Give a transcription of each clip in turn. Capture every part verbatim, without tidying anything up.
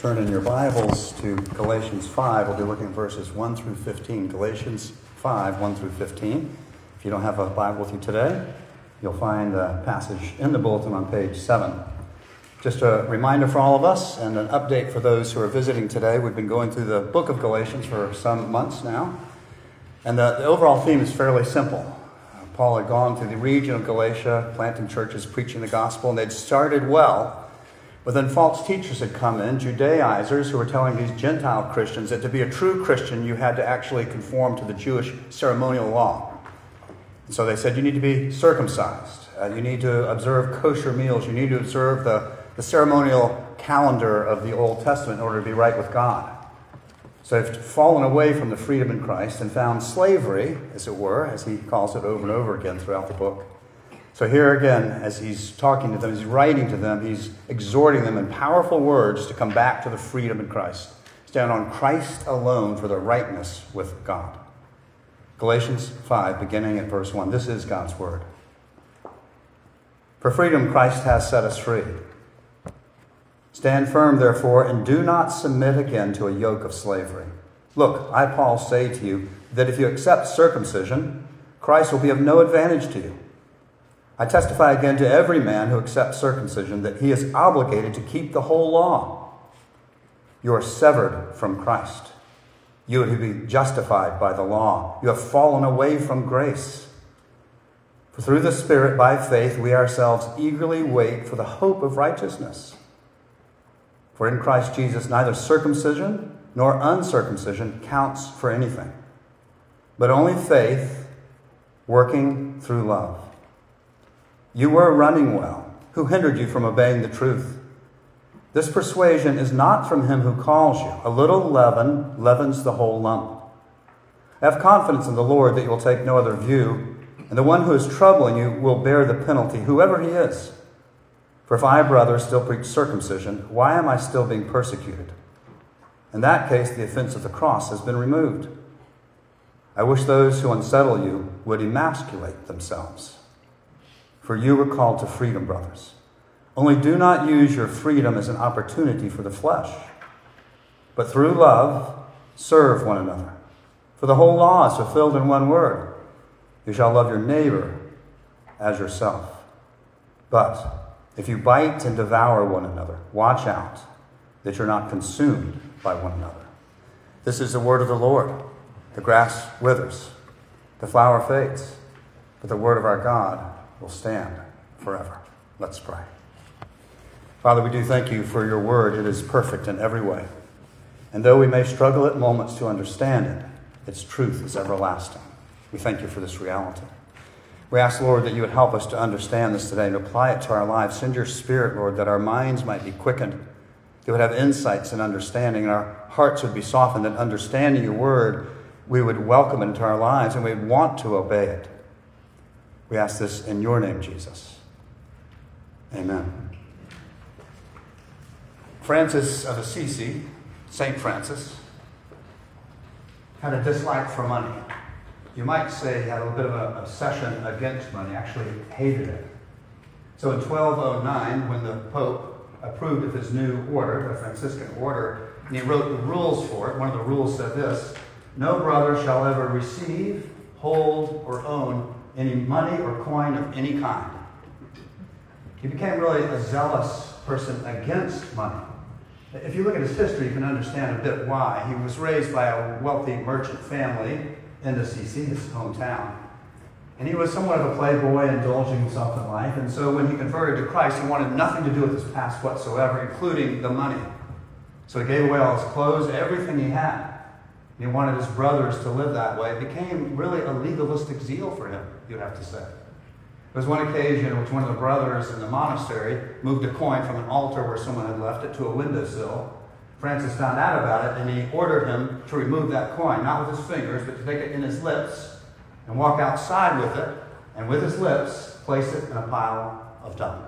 turn in your Bibles to Galatians five. We'll be looking at verses one through fifteen. Galatians five, one through fifteen. If you don't have a Bible with you today, you'll find the passage in the bulletin on page seven. Just a reminder for all of us and an update for those who are visiting today. We've been going through the book of Galatians for some months now. And the, the overall theme is fairly simple. Paul had gone through the region of Galatia, planting churches, preaching the gospel, and they'd started well. But then false teachers had come in, Judaizers, who were telling these Gentile Christians that to be a true Christian, you had to actually conform to the Jewish ceremonial law. And so they said, you need to be circumcised. Uh, you need to observe kosher meals. You need to observe the, the ceremonial calendar of the Old Testament in order to be right with God. So they've fallen away from the freedom in Christ and found slavery, as it were, as he calls it over and over again throughout the book. So here again, as he's talking to them, as he's writing to them, he's exhorting them in powerful words to come back to the freedom in Christ. Stand on Christ alone for the rightness with God. Galatians five, beginning at verse one. This is God's word. For freedom Christ has set us free. Stand firm, therefore, and do not submit again to a yoke of slavery. Look, I, Paul, say to you that if you accept circumcision, Christ will be of no advantage to you. I testify again to every man who accepts circumcision that he is obligated to keep the whole law. You are severed from Christ. You are to be justified by the law. You have fallen away from grace. For through the Spirit, by faith, we ourselves eagerly wait for the hope of righteousness. For in Christ Jesus, neither circumcision nor uncircumcision counts for anything, but only faith working through love. You were running well. Who hindered you from obeying the truth? This persuasion is not from him who calls you. A little leaven leavens the whole lump. Have confidence in the Lord that you will take no other view, and the one who is troubling you will bear the penalty, whoever he is. For if I, brother, still preach circumcision, why am I still being persecuted? In that case, the offense of the cross has been removed. I wish those who unsettle you would emasculate themselves. For you were called to freedom, brothers. Only do not use your freedom as an opportunity for the flesh, but through love serve one another. For the whole law is fulfilled in one word. You shall love your neighbor as yourself. But if you bite and devour one another, watch out that you're not consumed by one another. This is the word of the Lord. The grass withers, the flower fades, but the word of our God will stand forever. Let's pray. Father, we do thank you for your word. It is perfect in every way. And though we may struggle at moments to understand it, its truth is everlasting. We thank you for this reality. We ask, Lord, that you would help us to understand this today and apply it to our lives. Send your Spirit, Lord, that our minds might be quickened, that we would have insights and understanding, and our hearts would be softened, and understanding your word, we would welcome it into our lives, and we would want to obey it. We ask this in your name, Jesus. Amen. Francis of Assisi, Saint Francis, had a dislike for money. You might say he had a little bit of an obsession against money, actually hated it. So in twelve oh nine, when the Pope approved of his new order, the Franciscan order, and he wrote the rules for it, one of the rules said this: no brother shall ever receive, hold, or own any money or coin of any kind. He became really a zealous person against money. If you look at his history, you can understand a bit why. He was raised by a wealthy merchant family in Assisi, his hometown. And he was somewhat of a playboy, indulging himself in life. And so when he converted to Christ, he wanted nothing to do with his past whatsoever, including the money. So he gave away all his clothes, everything he had. And he wanted his brothers to live that way. It became really a legalistic zeal for him, you'd have to say. There was one occasion in which one of the brothers in the monastery moved a coin from an altar where someone had left it to a windowsill. Francis found out about it, and he ordered him to remove that coin, not with his fingers, but to take it in his lips and walk outside with it, and with his lips, place it in a pile of dung.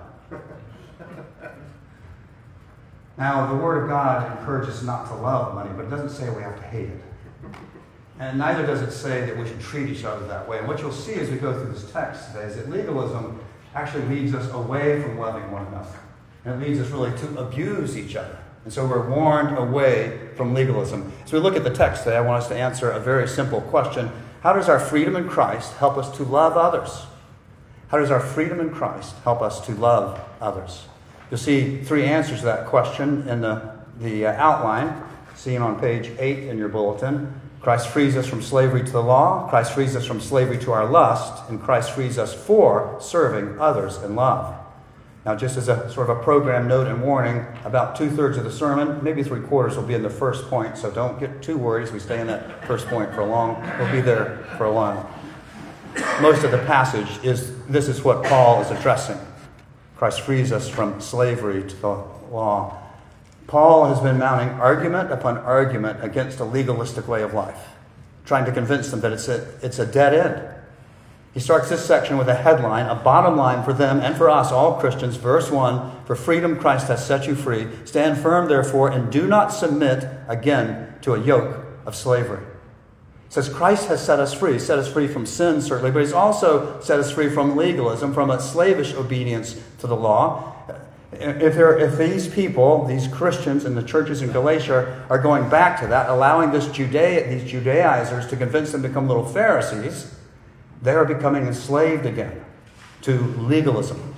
Now, the Word of God encourages us not to love money, but it doesn't say we have to hate it. And neither does it say that we should treat each other that way. And what you'll see as we go through this text today is that legalism actually leads us away from loving one another. And it leads us really to abuse each other And so we're warned away from legalism. As we look at the text today, I want us to answer a very simple question. How does our freedom in Christ help us to love others? How does our freedom in Christ help us to love others? You'll see three answers to that question in the, the uh, outline. See them on page eight in your bulletin. Christ frees us from slavery to the law. Christ frees us from slavery to our lust. And Christ frees us for serving others in love. Now, just as a sort of a program note and warning, about two-thirds of the sermon, maybe three-quarters, will be in the first point. So don't get too worried as we stay in that first point for a long. We'll be there for a while. Most of the passage is, this is what Paul is addressing. Christ frees us from slavery to the law. Paul has been mounting argument upon argument against a legalistic way of life, trying to convince them that it's a, it's a dead end. He starts this section with a headline, a bottom line for them and for us, all Christians. Verse one, for freedom Christ has set you free. Stand firm, therefore, and do not submit again to a yoke of slavery. It says Christ has set us free. He's set us free from sin, certainly, but he's also set us free from legalism, from a slavish obedience to the law. If, there, if these people, these Christians in the churches in Galatia, are going back to that, allowing this Judea, these Judaizers to convince them to become little Pharisees, they are becoming enslaved again to legalism,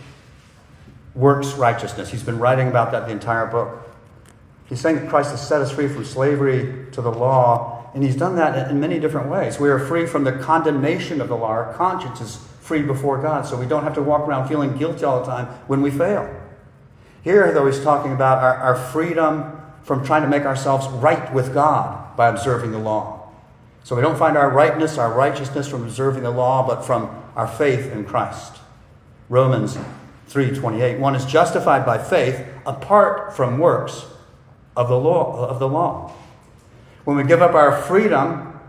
works righteousness. He's been writing about that the entire book. He's saying that Christ has set us free from slavery to the law, and he's done that in many different ways. We are free from the condemnation of the law. Our conscience is free before God, so we don't have to walk around feeling guilty all the time when we fail. Here, though, he's talking about our, our freedom from trying to make ourselves right with God by observing the law. So we don't find our rightness, our righteousness from observing the law, but from our faith in Christ. Romans three twenty-eight. One is justified by faith apart from works of the law. Of the law. When we give up our freedom,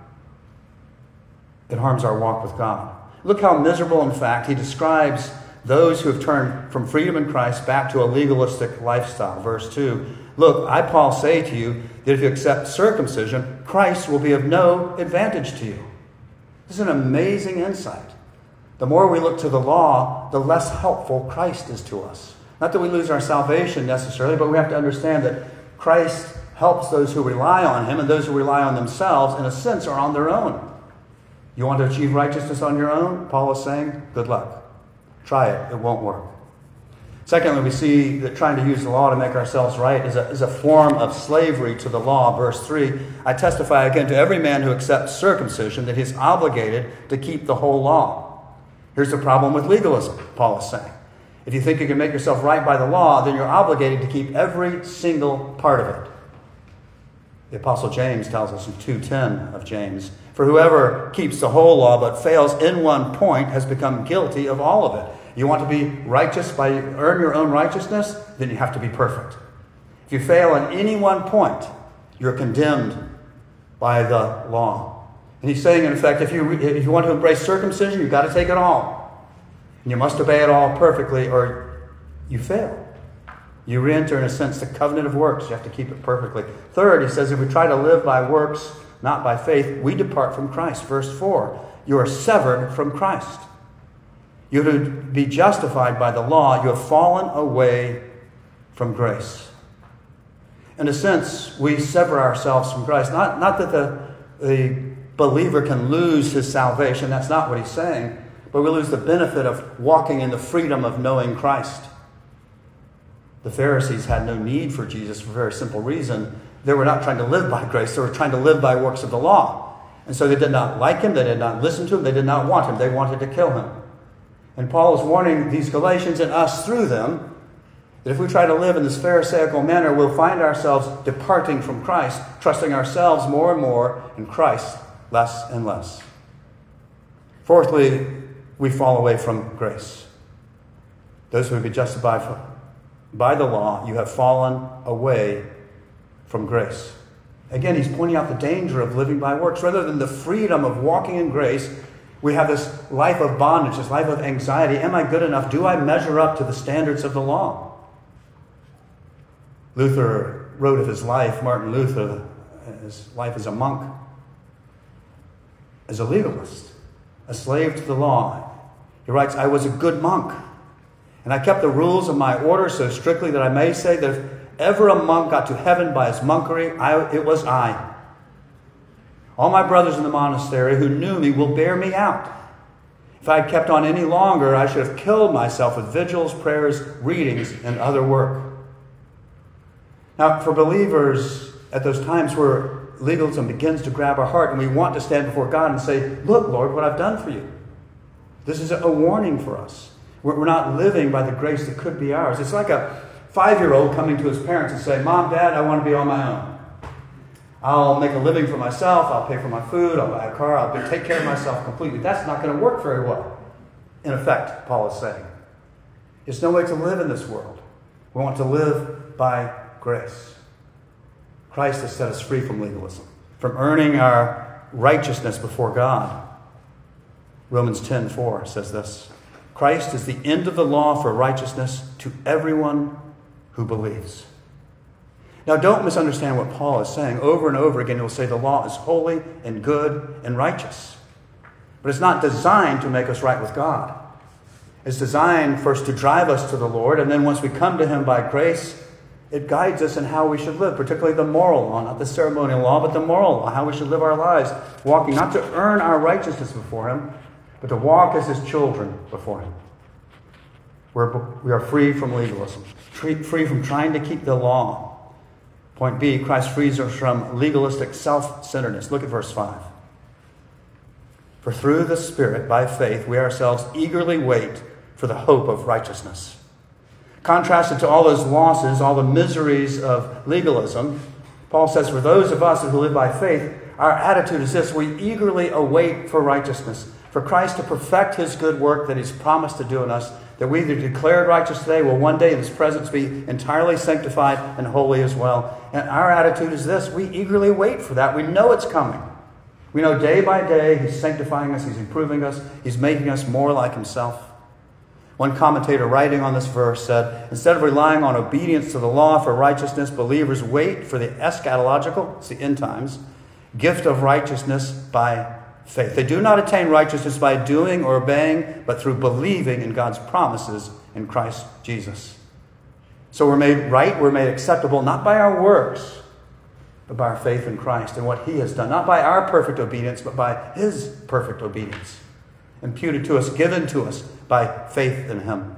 it harms our walk with God. Look how miserable, in fact, he describes those who have turned from freedom in Christ back to a legalistic lifestyle. Verse two, look, I, Paul, say to you that if you accept circumcision, Christ will be of no advantage to you. This is an amazing insight. The more we look to the law, the less helpful Christ is to us. Not that we lose our salvation necessarily, but we have to understand that Christ helps those who rely on him, and those who rely on themselves, in a sense, are on their own. You want to achieve righteousness on your own? Paul is saying, good luck. Try it. It won't work. Secondly, we see that trying to use the law to make ourselves right is a, is a form of slavery to the law. Verse three, I testify again to every man who accepts circumcision that he's obligated to keep the whole law. Here's the problem with legalism, Paul is saying. If you think you can make yourself right by the law, then you're obligated to keep every single part of it. The Apostle James tells us in two ten of James, for whoever keeps the whole law but fails in one point has become guilty of all of it. You want to be righteous by earn your own righteousness? Then you have to be perfect. If you fail in any one point, you're condemned by the law. And he's saying, in effect, if you if you want to embrace circumcision, you've got to take it all. And you must obey it all perfectly, or you fail. You re-enter, in a sense, the covenant of works. You have to keep it perfectly. Third, he says, if we try to live by works, not by faith, we depart from Christ. Verse four, you are severed from Christ. You to be justified by the law, you have fallen away from grace. In a sense, we sever ourselves from Christ. Not, not that the, the believer can lose his salvation. That's not what he's saying. But we lose the benefit of walking in the freedom of knowing Christ. The Pharisees had no need for Jesus for a very simple reason. They were not trying to live by grace. They were trying to live by works of the law. And so they did not like him. They did not listen to him. They did not want him. They wanted to kill him. And Paul is warning these Galatians and us through them that if we try to live in this Pharisaical manner, we'll find ourselves departing from Christ, trusting ourselves more and more in Christ less and less. Fourthly, we fall away from grace. Those who would be justified by the law, you have fallen away from grace. Again, he's pointing out the danger of living by works. Rather than the freedom of walking in grace, we have this life of bondage, this life of anxiety. Am I good enough? Do I measure up to the standards of the law? Luther wrote of his life, Martin Luther, his life as a monk, as a legalist, a slave to the law. He writes, I was a good monk, and I kept the rules of my order so strictly that I may say that if ever a monk got to heaven by his monkery, I, it was I. All my brothers in the monastery who knew me will bear me out. If I had kept on any longer, I should have killed myself with vigils, prayers, readings, and other work. Now, for believers, at those times where legalism begins to grab our heart and we want to stand before God and say, look, Lord, what I've done for you. This is a warning for us. We're not living by the grace that could be ours. It's like a five-year-old coming to his parents and saying, Mom, Dad, I want to be on my own. I'll make a living for myself. I'll pay for my food. I'll buy a car. I'll take care of myself completely. That's not going to work very well. In effect, Paul is saying. There's no way to live in this world. We want to live by grace. Christ has set us free from legalism, from earning our righteousness before God. Romans ten four says this, Christ is the end of the law for righteousness to everyone who believes. Now, don't misunderstand what Paul is saying. Over and over again, he'll say the law is holy and good and righteous. But it's not designed to make us right with God. It's designed first to drive us to the Lord, and then once we come to him by grace, it guides us in how we should live, particularly the moral law, not the ceremonial law, but the moral law, how we should live our lives, walking not to earn our righteousness before him, but to walk as his children before him. We're, we are free from legalism, free from trying to keep the law. Point B, Christ frees us from legalistic self-centeredness. Look at verse five. For through the Spirit, by faith, we ourselves eagerly wait for the hope of righteousness. Contrasted to all those losses, all the miseries of legalism, Paul says, for those of us who live by faith, our attitude is this: we eagerly await for righteousness, for Christ to perfect his good work that he's promised to do in us, that we either declared righteous today will one day in his presence be entirely sanctified and holy as well. And our attitude is this: we eagerly wait for that. We know it's coming. We know day by day he's sanctifying us, he's improving us, he's making us more like himself. One commentator writing on this verse said, instead of relying on obedience to the law for righteousness, believers wait for the eschatological, it's the end times, gift of righteousness by faith. They do not attain righteousness by doing or obeying, but through believing in God's promises in Christ Jesus. So we're made right, we're made acceptable, not by our works, but by our faith in Christ and what he has done. Not by our perfect obedience, but by his perfect obedience. Imputed to us, given to us by faith in him.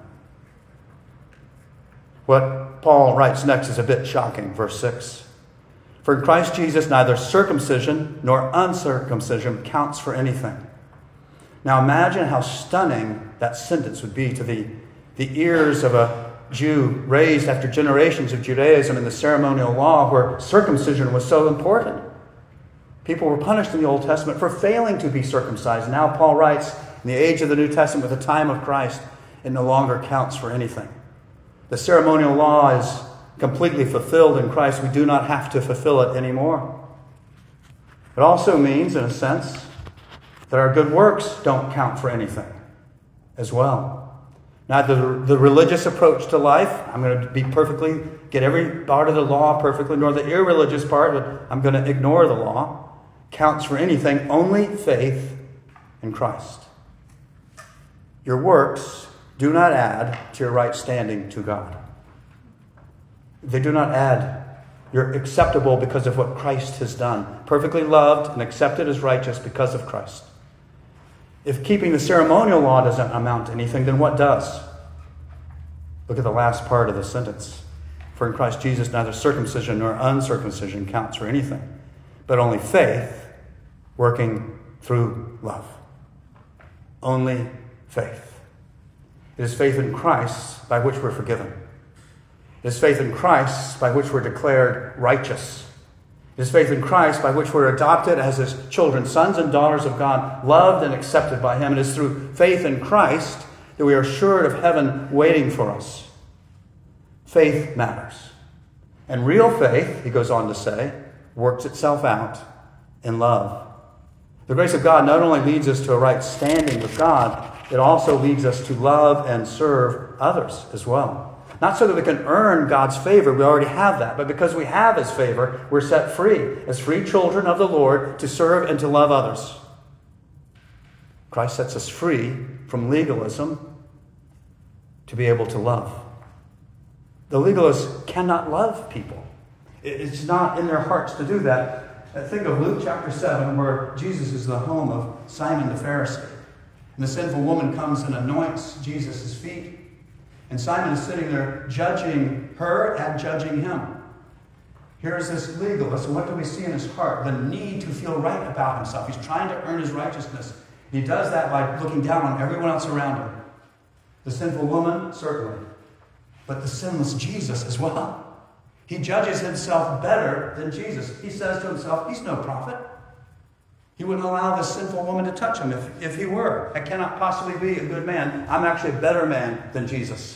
What Paul writes next is a bit shocking. Verse six. For in Christ Jesus, neither circumcision nor uncircumcision counts for anything. Now imagine how stunning that sentence would be to the, the ears of a Jew raised after generations of Judaism and the ceremonial law where circumcision was so important. People were punished in the Old Testament for failing to be circumcised. Now Paul writes, in the age of the New Testament, with the time of Christ, it no longer counts for anything. The ceremonial law is completely fulfilled in Christ. We do not have to fulfill it anymore. It also means, in a sense, that our good works don't count for anything as well. Neither the, the religious approach to life, I'm going to be perfectly, get every part of the law perfectly, nor the irreligious part, but I'm going to ignore the law, counts for anything. Only faith in Christ. Your works do not add to your right standing to God. They do not add. You're acceptable because of what Christ has done. Perfectly loved and accepted as righteous because of Christ. If keeping the ceremonial law doesn't amount to anything, then what does? Look at the last part of the sentence. For in Christ Jesus, neither circumcision nor uncircumcision counts for anything, but only faith working through love. Only faith. It is faith in Christ by which we're forgiven. It is faith in Christ by which we're declared righteous. It is faith in Christ by which we're adopted as his children, sons and daughters of God, loved and accepted by him. It is through faith in Christ that we are assured of heaven waiting for us. Faith matters. And real faith, he goes on to say, works itself out in love. The grace of God not only leads us to a right standing with God, it also leads us to love and serve others as well. Not so that we can earn God's favor, we already have that, but because we have his favor, we're set free as free children of the Lord to serve and to love others. Christ sets us free from legalism to be able to love. The legalists cannot love people. It's not in their hearts to do that. Think of Luke chapter seven, where Jesus is the home of Simon the Pharisee. And the sinful woman comes and anoints Jesus' feet. And Simon is sitting there judging her and judging him. Here's this legalist, and what do we see in his heart? The need to feel right about himself. He's trying to earn his righteousness. He does that by looking down on everyone else around him. The sinful woman, certainly. But the sinless Jesus as well. He judges himself better than Jesus. He says to himself, he's no prophet. He wouldn't allow this sinful woman to touch him if, if he were. I cannot possibly be a good man. I'm actually a better man than Jesus.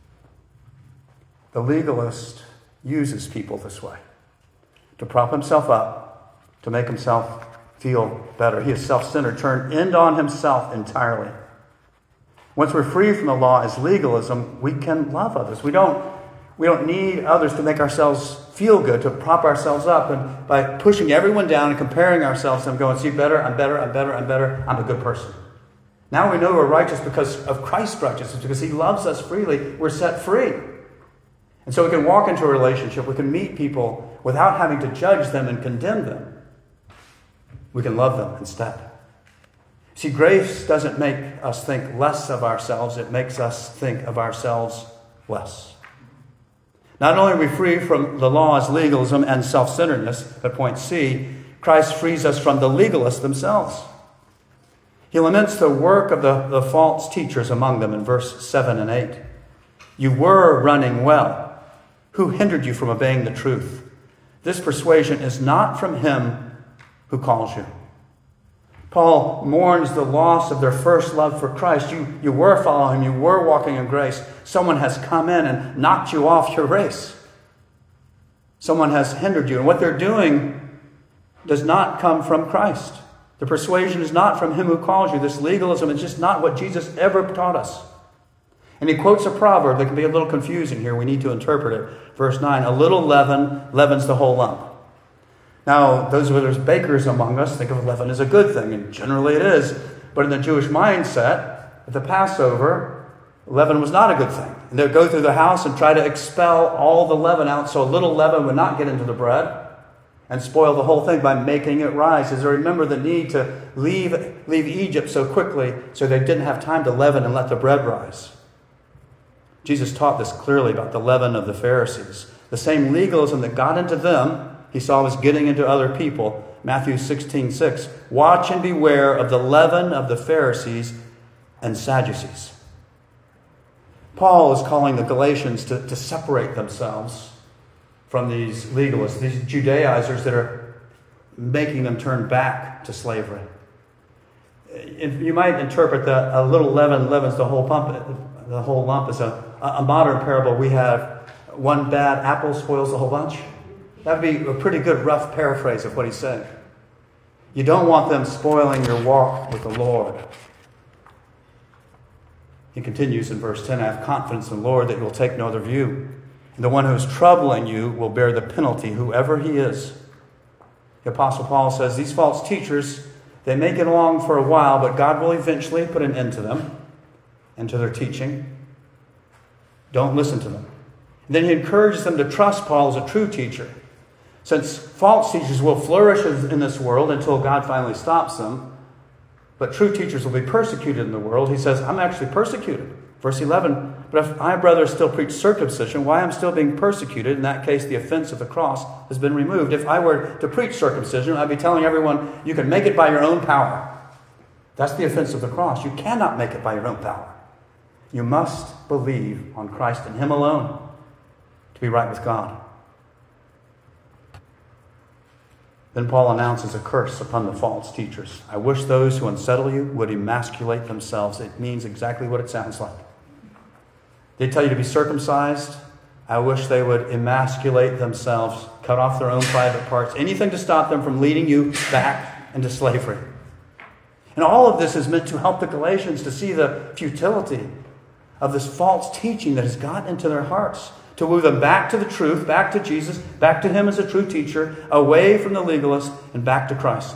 The legalist uses people this way to prop himself up, to make himself feel better. He is self-centered, turned in on himself entirely. Once we're free from the law as legalism, we can love others. We don't, we don't need others to make ourselves feel good, to prop ourselves up, and by pushing everyone down and comparing ourselves to them, going, see, better, I'm better, I'm better, I'm better, I'm a good person. Now we know we're righteous because of Christ's righteousness, because he loves us freely. We're set free. And so we can walk into a relationship, we can meet people without having to judge them and condemn them. We can love them instead. See, grace doesn't make us think less of ourselves, it makes us think of ourselves less. Not only are we free from the law's legalism and self-centeredness, but point C, Christ frees us from the legalists themselves. He laments the work of the, the false teachers among them in verse seven and eight. You were running well. Who hindered you from obeying the truth? This persuasion is not from him who calls you. Paul mourns the loss of their first love for Christ. You, you were following him. You were walking in grace. Someone has come in and knocked you off your race. Someone has hindered you. And what they're doing does not come from Christ. The persuasion is not from him who calls you. This legalism is just not what Jesus ever taught us. And he quotes a proverb that can be a little confusing here. We need to interpret it. Verse nine, a little leaven leavens the whole lump. Now, those of us bakers among us think of leaven as a good thing, and generally it is. But in the Jewish mindset, at the Passover, leaven was not a good thing. And they would go through the house and try to expel all the leaven out so a little leaven would not get into the bread and spoil the whole thing by making it rise. As they remember the need to leave, leave Egypt so quickly so they didn't have time to leaven and let the bread rise. Jesus taught this clearly about the leaven of the Pharisees. The same legalism that got into them, he saw was getting into other people. Matthew sixteen six. Watch and beware of the leaven of the Pharisees and Sadducees. Paul is calling the Galatians to, to separate themselves from these legalists, these Judaizers that are making them turn back to slavery. You might interpret that a little leaven leavens the whole lump. The whole lump is a, a modern parable. We have one bad apple spoils the whole bunch. That would be a pretty good rough paraphrase of what he's saying. You don't want them spoiling your walk with the Lord. He continues in verse ten, I have confidence in the Lord that you will take no other view. And the one who is troubling you will bear the penalty, whoever he is. The Apostle Paul says, these false teachers, they may get along for a while, but God will eventually put an end to them and to their teaching. Don't listen to them. And then he encourages them to trust Paul as a true teacher. Since false teachers will flourish in this world until God finally stops them, but true teachers will be persecuted in the world, he says, I'm actually persecuted. Verse eleven, but if I, brothers, still preach circumcision, why I'm still being persecuted? In that case, the offense of the cross has been removed. If I were to preach circumcision, I'd be telling everyone, you can make it by your own power. That's the offense of the cross. You cannot make it by your own power. You must believe on Christ and him alone to be right with God. Then Paul announces a curse upon the false teachers. I wish those who unsettle you would emasculate themselves. It means exactly what it sounds like. They tell you to be circumcised. I wish they would emasculate themselves, cut off their own private parts, anything to stop them from leading you back into slavery. And all of this is meant to help the Galatians to see the futility of this false teaching that has got into their hearts, to woo them back to the truth, back to Jesus, back to him as a true teacher, away from the legalist, and back to Christ.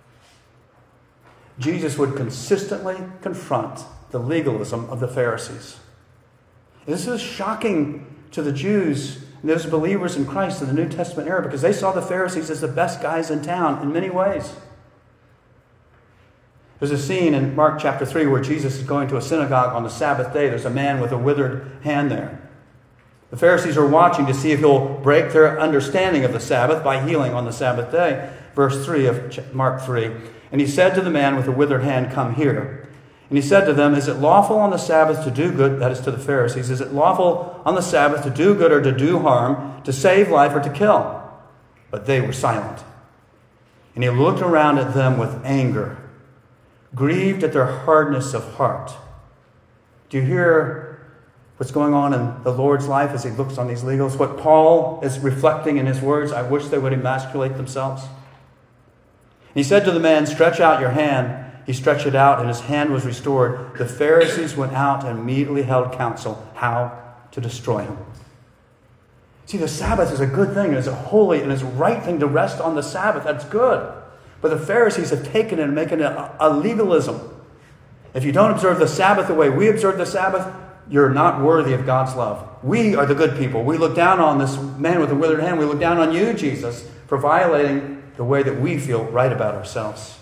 Jesus would consistently confront the legalism of the Pharisees. This is shocking to the Jews, and those believers in Christ in the New Testament era, because they saw the Pharisees as the best guys in town in many ways. There's a scene in Mark chapter three where Jesus is going to a synagogue on the Sabbath day. There's a man with a withered hand there. The Pharisees are watching to see if he'll break their understanding of the Sabbath by healing on the Sabbath day. Verse three of Mark three. And he said to the man with the withered hand, "Come here." And he said to them, "Is it lawful on the Sabbath to do good?" That is to the Pharisees. "Is it lawful on the Sabbath to do good or to do harm, to save life or to kill?" But they were silent. And he looked around at them with anger, grieved at their hardness of heart. Do you hear what's going on in the Lord's life as he looks on these legals? What Paul is reflecting in his words, "I wish they would emasculate themselves." And he said to the man, "Stretch out your hand." He stretched it out, and his hand was restored. The Pharisees went out and immediately held counsel how to destroy him. See, the Sabbath is a good thing. It's a holy and it's a right thing to rest on the Sabbath. That's good. But the Pharisees have taken it and making it a, a legalism. If you don't observe the Sabbath the way we observe the Sabbath, you're not worthy of God's love. We are the good people. We look down on this man with a withered hand. We look down on you, Jesus, for violating the way that we feel right about ourselves.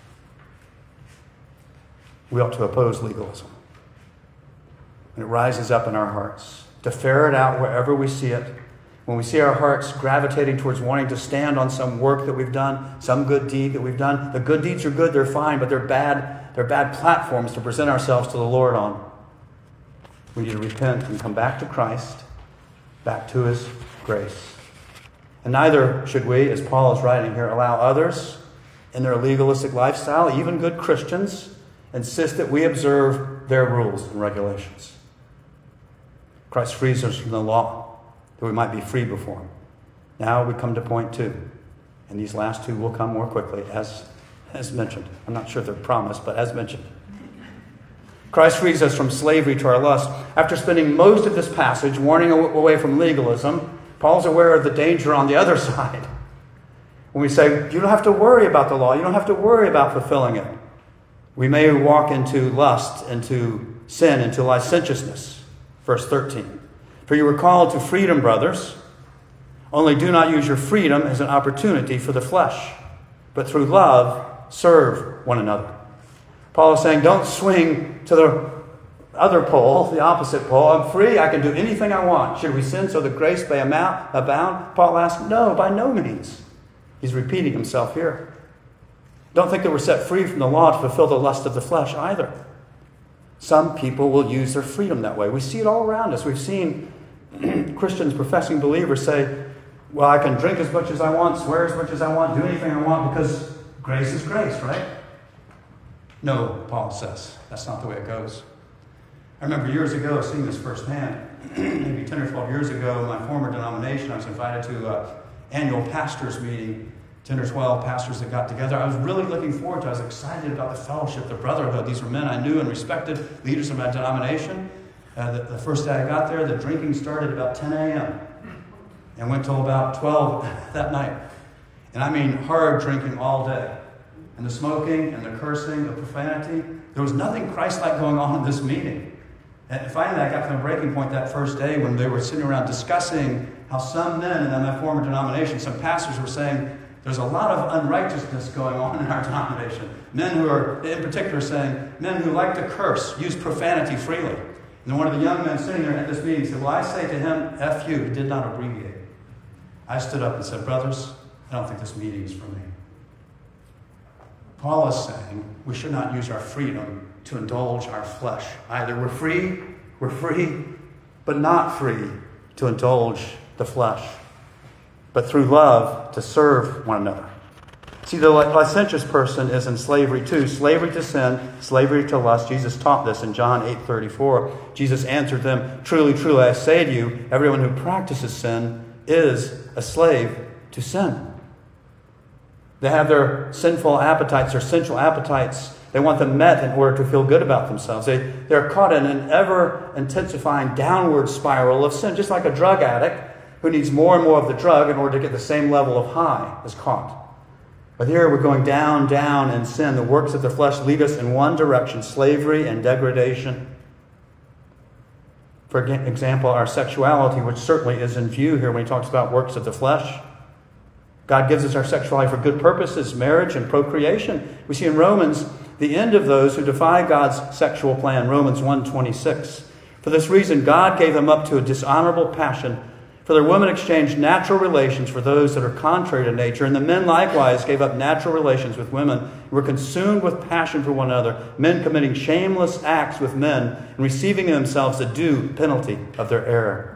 We ought to oppose legalism. And it rises up in our hearts to ferret out wherever we see it. When we see our hearts gravitating towards wanting to stand on some work that we've done, some good deed that we've done. The good deeds are good, they're fine, but they're bad, they're bad platforms to present ourselves to the Lord on. We need to repent and come back to Christ, back to his grace. And neither should we, as Paul is writing here, allow others in their legalistic lifestyle, even good Christians, insist that we observe their rules and regulations. Christ frees us from the law, that we might be free before him. Now we come to point two. And these last two will come more quickly, as, as mentioned. I'm not sure if they're promised, but as mentioned. Christ frees us from slavery to our lust. After spending most of this passage warning away from legalism, Paul's aware of the danger on the other side. When we say, you don't have to worry about the law, you don't have to worry about fulfilling it. We may walk into lust, into sin, into licentiousness. Verse thirteen. For you were called to freedom, brothers. Only do not use your freedom as an opportunity for the flesh, but through love serve one another. Paul is saying, don't swing to the other pole, the opposite pole. I'm free. I can do anything I want. Should we sin so that grace may abound? Paul asks, no, by no means. He's repeating himself here. Don't think that we're set free from the law to fulfill the lust of the flesh either. Some people will use their freedom that way. We see it all around us. We've seen Christians, professing believers say, well, I can drink as much as I want, swear as much as I want, do anything I want because grace is grace, right? No, Paul says. That's not the way it goes. I remember years ago seeing this firsthand. Maybe ten or twelve years ago, my former denomination, I was invited to an annual pastors meeting, ten or twelve pastors that got together. I was really looking forward to it. I was excited about the fellowship, the brotherhood. These were men I knew and respected, leaders of my denomination. Uh, the, the first day I got there, the drinking started about ten a.m. and went till about twelve that night. And I mean hard drinking all day. And the smoking and the cursing, the profanity. There was nothing Christ-like going on in this meeting. And finally, I got to the breaking point that first day when they were sitting around discussing how some men in my former denomination, some pastors were saying, there's a lot of unrighteousness going on in our denomination. Men who are, in particular, saying, men who like to curse, use profanity freely. And one of the young men sitting there at this meeting said, well, I say to him, F you, he did not abbreviate. I stood up and said, brothers, I don't think this meeting is for me. Paul is saying we should not use our freedom to indulge our flesh. Either we're free, we're free, but not free to indulge the flesh, but through love to serve one another. See, the licentious person is in slavery too. Slavery to sin, slavery to lust. Jesus taught this in John eight thirty-four. Jesus answered them, truly, truly, I say to you, everyone who practices sin is a slave to sin. They have their sinful appetites, their sensual appetites. They want them met in order to feel good about themselves. They, they're caught in an ever-intensifying downward spiral of sin, just like a drug addict who needs more and more of the drug in order to get the same level of high is caught. But here we're going down, down in sin. The works of the flesh lead us in one direction, slavery and degradation. For example, our sexuality, which certainly is in view here when he talks about works of the flesh. God gives us our sexuality for good purposes, marriage and procreation. We see in Romans the end of those who defy God's sexual plan, Romans one twenty-six. For this reason, God gave them up to a dishonorable passion. For their women exchanged natural relations for those that are contrary to nature, and the men likewise gave up natural relations with women, and were consumed with passion for one another, men committing shameless acts with men, and receiving in themselves the due penalty of their error.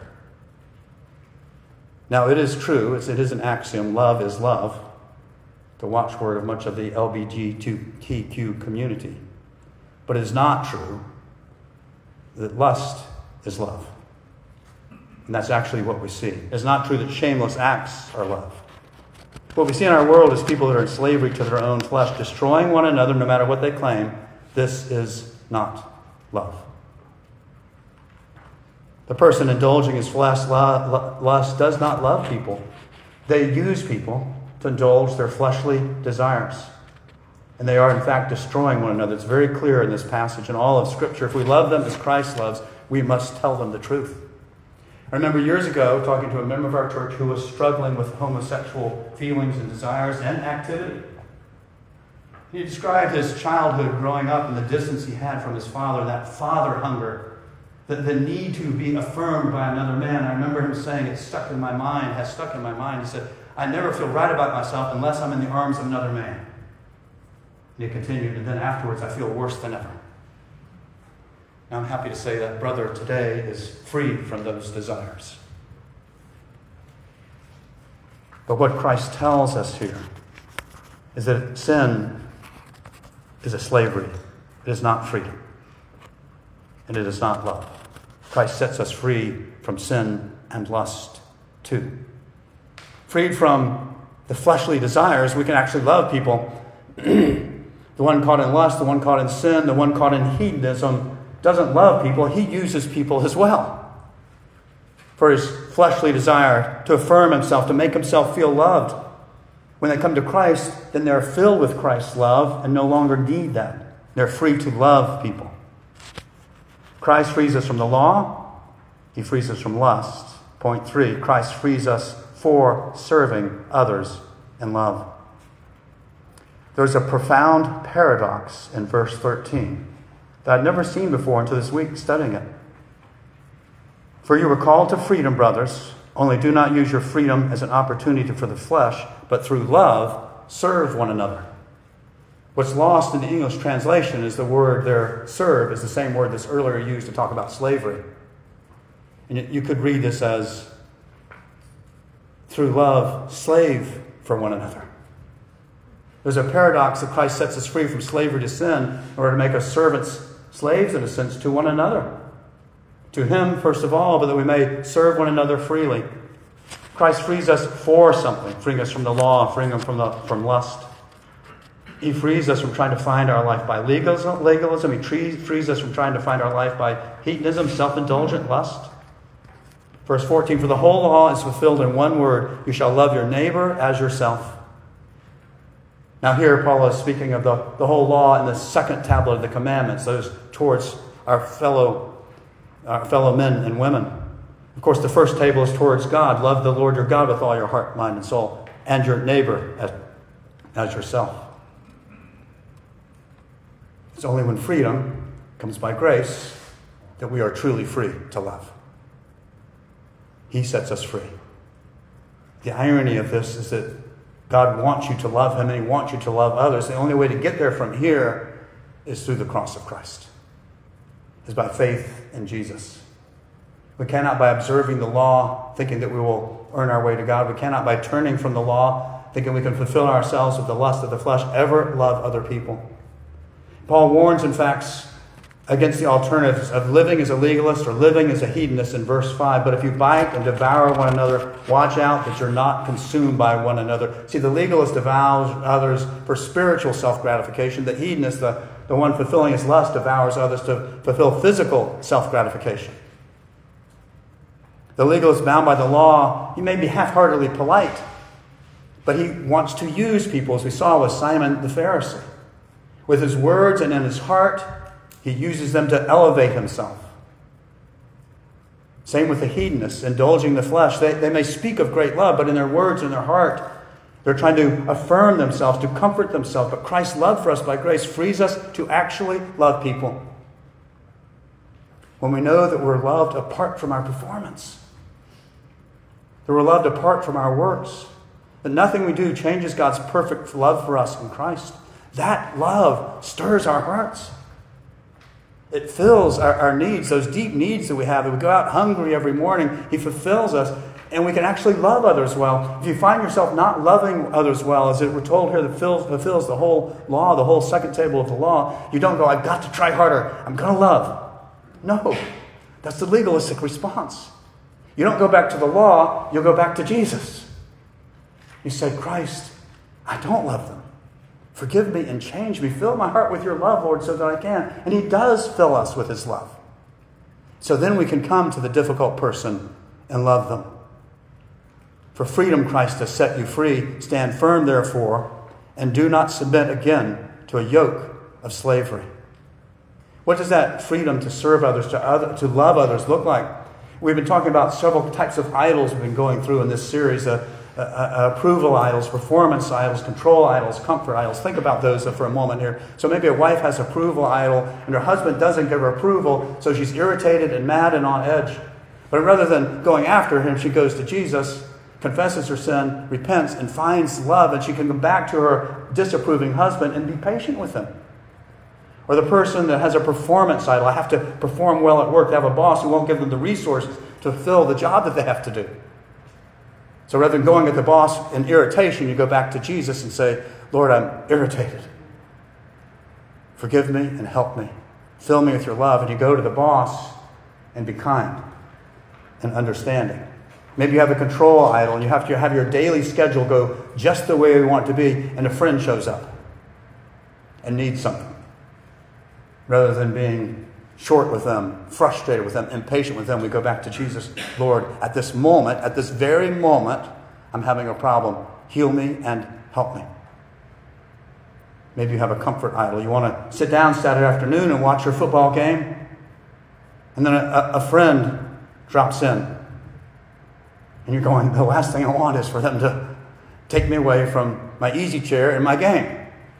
Now, it is true, it is an axiom, love is love, the watchword of much of the L G B T Q community. But it is not true that lust is love. And that's actually what we see. It's not true that shameless acts are love. What we see in our world is people that are in slavery to their own flesh, destroying one another no matter what they claim. This is not love. The person indulging his flesh lust does not love people. They use people to indulge their fleshly desires. And they are, in fact, destroying one another. It's very clear in this passage and all of Scripture. If we love them as Christ loves, we must tell them the truth. I remember years ago talking to a member of our church who was struggling with homosexual feelings and desires and activity. He described his childhood growing up and the distance he had from his father, that father hunger, the, the need to be affirmed by another man. I remember him saying, it stuck in my mind, has stuck in my mind. He said, I never feel right about myself unless I'm in the arms of another man. And he continued, and then afterwards I feel worse than ever. Now, I'm happy to say that brother today is free from those desires. But what Christ tells us here is that sin is a slavery. It is not freedom. And it is not love. Christ sets us free from sin and lust too. Freed from the fleshly desires, we can actually love people. The one caught in lust, the one caught in sin, the one caught in hedonism doesn't love people. He uses people as well for his fleshly desire to affirm himself, to make himself feel loved. When they come to Christ, then they're filled with Christ's love and no longer need that. They're free to love people. Christ frees us from the law. He frees us from lust. Point three, Christ frees us for serving others in love. There's a profound paradox in verse thirteen that I'd never seen before until this week studying it. For you were called to freedom, brothers, only do not use your freedom as an opportunity for the flesh, but through love serve one another. What's lost in the English translation is the word there, serve, is the same word that's earlier used to talk about slavery. And you could read this as, through love, slave for one another. There's a paradox that Christ sets us free from slavery to sin in order to make us servants, slaves in a sense, to one another. To him, first of all, but that we may serve one another freely. Christ frees us for something, freeing us from the law, freeing us from, the, from lust. He frees us from trying to find our life by legalism. legalism. He frees us from trying to find our life by hedonism, self-indulgent lust. Verse fourteen, for the whole law is fulfilled in one word, you shall love your neighbor as yourself. Now here Paul is speaking of the, the whole law in the second tablet of the commandments, those towards our fellow, our fellow men and women. Of course, the first table is towards God. Love the Lord your God with all your heart, mind, and soul, and your neighbor as, as yourself. It's only when freedom comes by grace that we are truly free to love. He sets us free. The irony of this is that God wants you to love him and he wants you to love others. The only way to get there from here is through the cross of Christ. Is by faith in Jesus. We cannot by observing the law, thinking that we will earn our way to God. We cannot by turning from the law, thinking we can fulfill ourselves with the lust of the flesh, ever love other people. Paul warns, in fact, against the alternatives of living as a legalist or living as a hedonist in verse five. But if you bite and devour one another, watch out that you're not consumed by one another. See, the legalist devours others for spiritual self-gratification. The hedonist, the, the one fulfilling his lust, devours others to fulfill physical self-gratification. The legalist bound by the law, he may be half-heartedly polite, but he wants to use people, as we saw with Simon the Pharisee. With his words and in his heart, he uses them to elevate himself. Same with the hedonists, indulging the flesh. They, they may speak of great love, but in their words and their heart, they're trying to affirm themselves, to comfort themselves. But Christ's love for us by grace frees us to actually love people. When we know that we're loved apart from our performance, that we're loved apart from our works, that nothing we do changes God's perfect love for us in Christ, that love stirs our hearts. It fills our, our needs, those deep needs that we have. That we go out hungry every morning, He fulfills us, and we can actually love others well. If you find yourself not loving others well, as it we're told here, that fills, fulfills the whole law, the whole second table of the law, you don't go, I've got to try harder. I'm going to love. No, that's the legalistic response. You don't go back to the law, you'll go back to Jesus. You say, Christ, I don't love them. Forgive me and change me. Fill my heart with your love, Lord, so that I can. And He does fill us with His love. So then we can come to the difficult person and love them. For freedom Christ has set you free. Stand firm, therefore, and do not submit again to a yoke of slavery. What does that freedom to serve others, to other, to love others look like? We've been talking about several types of idols we've been going through in this series. Uh, uh, uh, approval idols, performance idols, control idols, comfort idols. Think about those for a moment here. So maybe a wife has approval idol and her husband doesn't give her approval, so she's irritated and mad and on edge. But rather than going after him, she goes to Jesus, confesses her sin, repents, and finds love, and she can come back to her disapproving husband and be patient with him. Or the person that has a performance idol. I have to perform well at work. They have a boss who won't give them the resources to fulfill the job that they have to do. So rather than going at the boss in irritation, you go back to Jesus and say, Lord, I'm irritated. Forgive me and help me. Fill me with your love. And you go to the boss and be kind and understanding. Maybe you have a control idol and you have to have your daily schedule go just the way you want it to be, and a friend shows up and needs something. Rather than being short with them, frustrated with them, impatient with them, we go back to Jesus. Lord, at this moment, at this very moment, I'm having a problem. Heal me and help me. Maybe you have a comfort idol. You want to sit down Saturday afternoon and watch your football game, and then a, a friend drops in. And you're going, the last thing I want is for them to take me away from my easy chair and my game.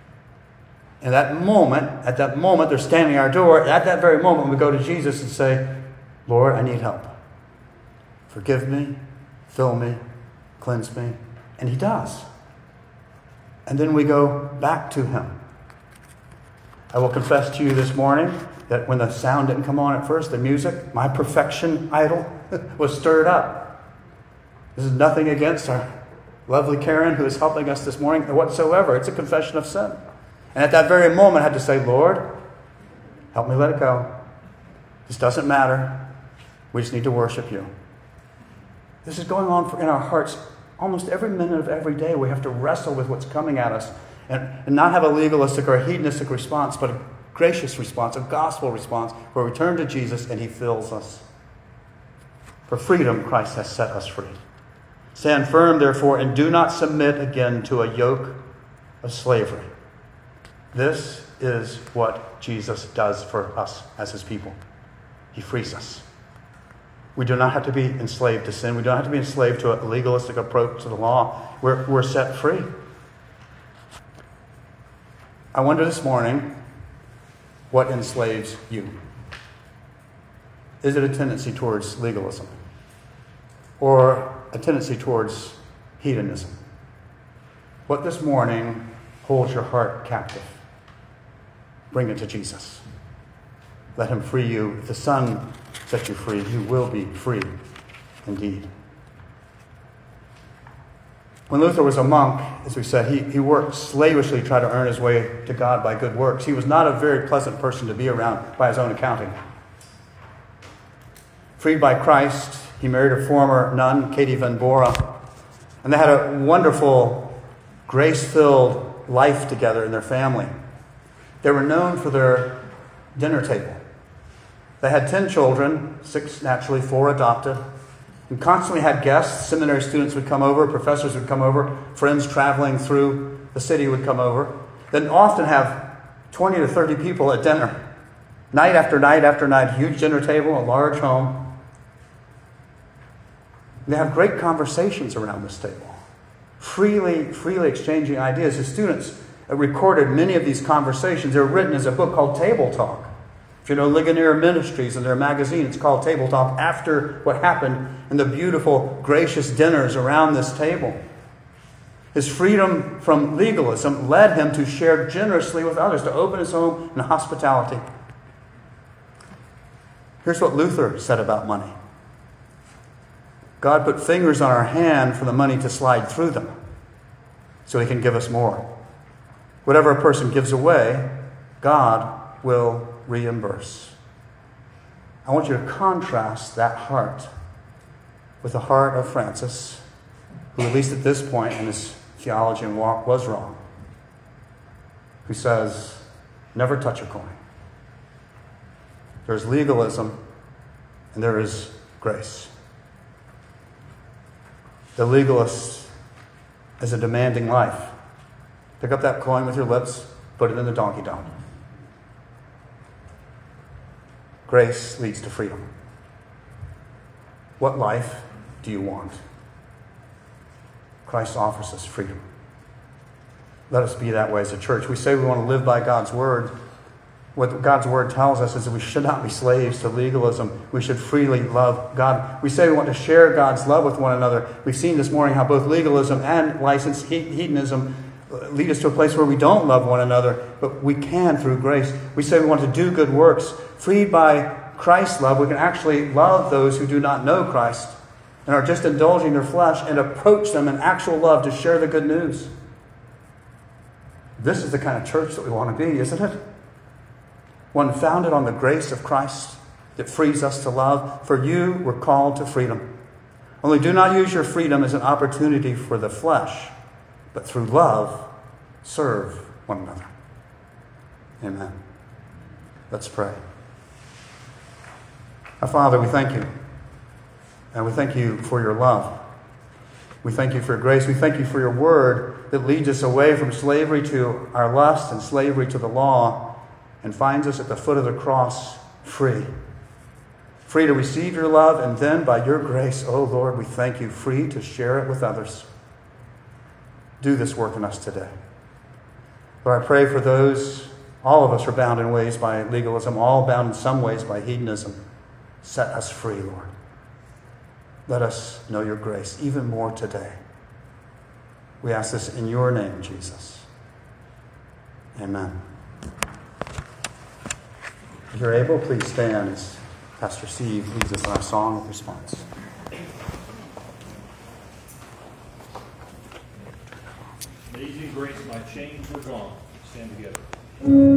In that moment, at that moment, they're standing at our door. At that very moment, we go to Jesus and say, Lord, I need help. Forgive me, fill me, cleanse me. And He does. And then we go back to Him. I will confess to you this morning that when the sound didn't come on at first, the music, my perfection idol was stirred up. This is nothing against our lovely Karen who is helping us this morning whatsoever. It's a confession of sin. And at that very moment, I had to say, Lord, help me let it go. This doesn't matter. We just need to worship you. This is going on in our hearts almost every minute of every day. We have to wrestle with what's coming at us and, and not have a legalistic or a hedonistic response, but a gracious response, a gospel response, where we turn to Jesus and He fills us. For freedom, Christ has set us free. Stand firm, therefore, and do not submit again to a yoke of slavery. This is what Jesus does for us as His people. He frees us. We do not have to be enslaved to sin. We don't have to be enslaved to a legalistic approach to the law. We're, we're set free. I wonder this morning, what enslaves you? Is it a tendency towards legalism? Or a tendency towards hedonism? What this morning holds your heart captive? Bring it to Jesus. Let Him free you. If the Son sets you free, you will be free indeed. When Luther was a monk, as we said, he, he worked slavishly to try to earn his way to God by good works. He was not a very pleasant person to be around by his own accounting. Freed by Christ, he married a former nun, Katie Van Bora, and they had a wonderful, grace-filled life together in their family. They were known for their dinner table. They had ten children, six naturally, four adopted, and constantly had guests. Seminary students would come over, professors would come over, friends traveling through the city would come over. Then often have twenty to thirty people at dinner. Night after night after night, huge dinner table, a large home. They have great conversations around this table, freely, freely exchanging ideas. The students recorded many of these conversations. They're written as a book called Table Talk. If you know Ligonier Ministries and their magazine, it's called Table Talk, after what happened in the beautiful, gracious dinners around this table. His freedom from legalism led him to share generously with others, to open his home in hospitality. Here's what Luther said about money. God put fingers on our hand for the money to slide through them so he can give us more. Whatever a person gives away, God will reimburse. I want you to contrast that heart with the heart of Francis, who at least at this point in his theology and walk was wrong, who says, never touch a coin. There's legalism and there is grace. The legalist is a demanding life. Pick up that coin with your lips, put it in the donkey dung. Grace leads to freedom. What life do you want? Christ offers us freedom. Let us be that way as a church. We say we want to live by God's word. What God's word tells us is that we should not be slaves to legalism. We should freely love God. We say we want to share God's love with one another. We've seen this morning how both legalism and licensed hedonism lead us to a place where we don't love one another, but we can through grace. We say we want to do good works. Freed by Christ's love, we can actually love those who do not know Christ and are just indulging their flesh, and approach them in actual love to share the good news. This is the kind of church that we want to be, isn't it? One founded on the grace of Christ that frees us to love. For you were called to freedom. Only do not use your freedom as an opportunity for the flesh, but through love, serve one another. Amen. Let's pray. Our Father, we thank you. And we thank you for your love. We thank you for your grace. We thank you for your word that leads us away from slavery to our lust and slavery to the law and finds us at the foot of the cross free. Free to receive your love, and then by your grace, oh Lord, we thank you, free to share it with others. Do this work in us today. Lord, I pray for those, all of us are bound in ways by legalism, all bound in some ways by hedonism. Set us free, Lord. Let us know your grace even more today. We ask this in your name, Jesus. Amen. If you're able, please stand as Pastor Steve leads us in our song of response. Amazing grace, my chains are gone. Stand together.